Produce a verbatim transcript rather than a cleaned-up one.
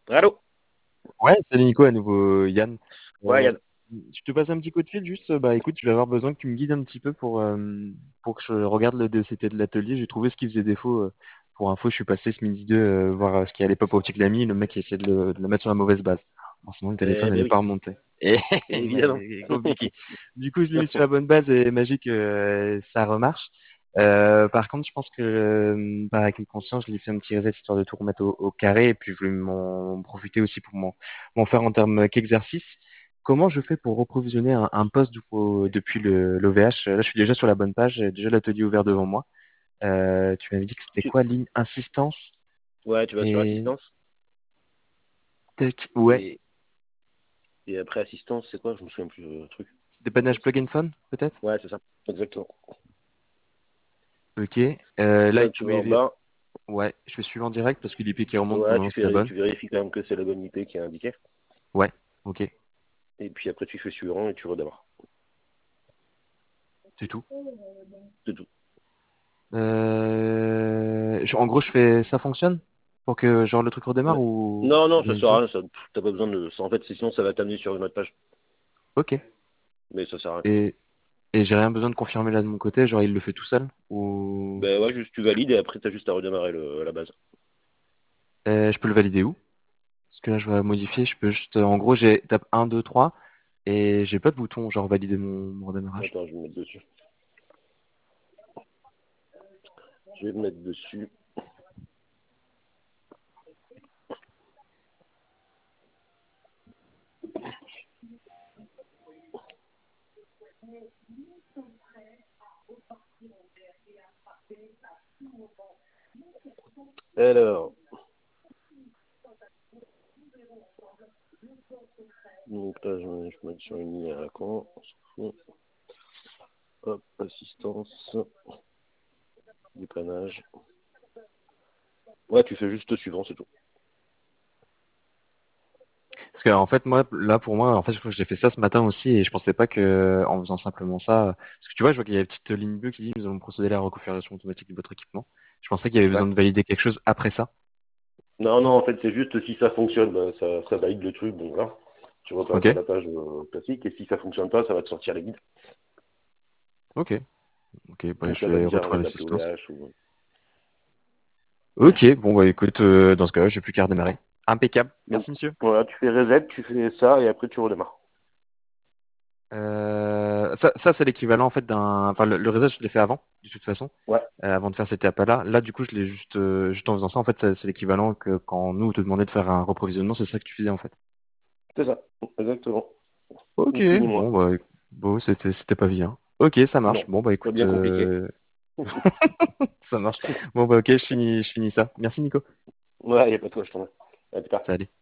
Allô? Ouais, salut Nico, à nouveau Yann. Ouais, Euh, Yann. je te passe un petit coup de fil, juste, euh, bah écoute, je vais avoir besoin que tu me guides un petit peu pour, euh, pour que je regarde le D C T de l'atelier. J'ai trouvé ce qui faisait défaut. euh, pour info, je suis passé ce midi deux euh, voir euh, ce qui allait pas pour Optique Lamy, le mec essaie de le, de le mettre sur la mauvaise base. En ce moment, le téléphone Eh ben n'allait oui, pas remonter. Et évidemment. mais, compliqué. Du coup, je l'ai mis sur la bonne base et magique, euh, ça remarche. Euh, par contre, je pense que euh, par acquis de conscience, je lui ai fait un petit reset histoire de tout remettre au, au carré et puis je voulais m'en profiter aussi pour m'en m'en faire en termes qu'exercice. Comment je fais pour reprovisionner un, un poste du coup, depuis le l'O V H? Là, je suis déjà sur la bonne page, j'ai déjà l'atelier ouvert devant moi. Euh, tu m'avais dit que c'était Tu- quoi, ligne insistance Ouais, tu vas sur et assistance. tac, ouais, Et, et après assistance, c'est quoi? Je me souviens plus du truc. dépannage plug and phone, peut-être? Ouais, c'est ça. Exactement. Ok. Euh, là, Là, tu tu vas en m'avais... bas. Ouais, je fais suivre en direct parce que l'I P qui remonte pour Ouais, le moment, tu, c'est la fais, bonne. tu vérifies quand même que c'est la bonne I P qui est indiquée. Ouais, ok, Et puis après, tu fais suivant et tu redémarres. c'est tout. C'est tout. Euh, je- en gros, je fais... Ça fonctionne? Pour que genre le truc redémarre Ouais. ou Non, non, ça sert à vérifier? rien. Ça, pff, t'as pas besoin de ça. En fait, c'est- sinon, ça va t'amener sur une autre page. Ok. Mais ça sert à rien. Et, et j'ai rien besoin de confirmer là de mon côté, genre il le fait tout seul? Ou... Ben ouais, juste tu valides et après, t'as juste à redémarrer le, la base. Euh, je peux le valider où? Parce que là, je vais modifier, je peux juste... En gros, j'ai tape un, deux, trois, et j'ai pas de bouton, genre valider mon, mon redémarrage. Attends, je vais me mettre dessus. Je vais me mettre dessus. Alors, donc là, je vais je vais mettre sur une ligne à la con. On s'en fout. Hop, assistance, dépannage. Ouais, tu fais juste suivant, c'est tout. Parce que en fait, moi, là, pour moi, en fait, je crois que j'ai fait ça ce matin aussi, et je pensais pas que en faisant simplement ça... Parce que tu vois, je vois qu'il y a une petite ligne bleue qui dit «Nous allons procéder à la reconfiguration automatique de votre équipement». Je pensais qu'il y avait Ouais. besoin de valider quelque chose après ça. Non, non, en fait, c'est juste si ça fonctionne, bah, ça, ça valide le truc, donc voilà. Tu repasses Ok, à la page euh, classique, et si ça fonctionne pas, ça va te sortir les guides. ok, ok, bah, Donc je ça va te vais dire retrouver rétablir l'assistance. O V H ou... Ok, bon, bah écoute, euh, dans ce cas-là, j'ai plus qu'à redémarrer. Impeccable. Donc Merci, monsieur. voilà, tu fais reset, tu fais ça, et après tu redémarres. Euh, ça, ça c'est l'équivalent en fait d'un. Enfin, le, le reset, je l'ai fait avant, de toute façon, Ouais, euh, avant de faire cette étape-là. Là, du coup, je l'ai juste, euh, juste en faisant ça. En fait, c'est c'est l'équivalent que quand nous on te demandait de faire un reprovisionnement, c'est ça que tu faisais en fait. c'est ça, exactement. Ok, Ni plus ni moins. bon bah, bon, c'était, c'était pas bien. Ok, ça marche. Non, Bon bah pas écoute, bien compliqué. euh, ça marche. Bon bah ok, je finis, je finis ça. Merci Nico. Ouais, y a pas de quoi, je t'en prie. À plus tard. Salut.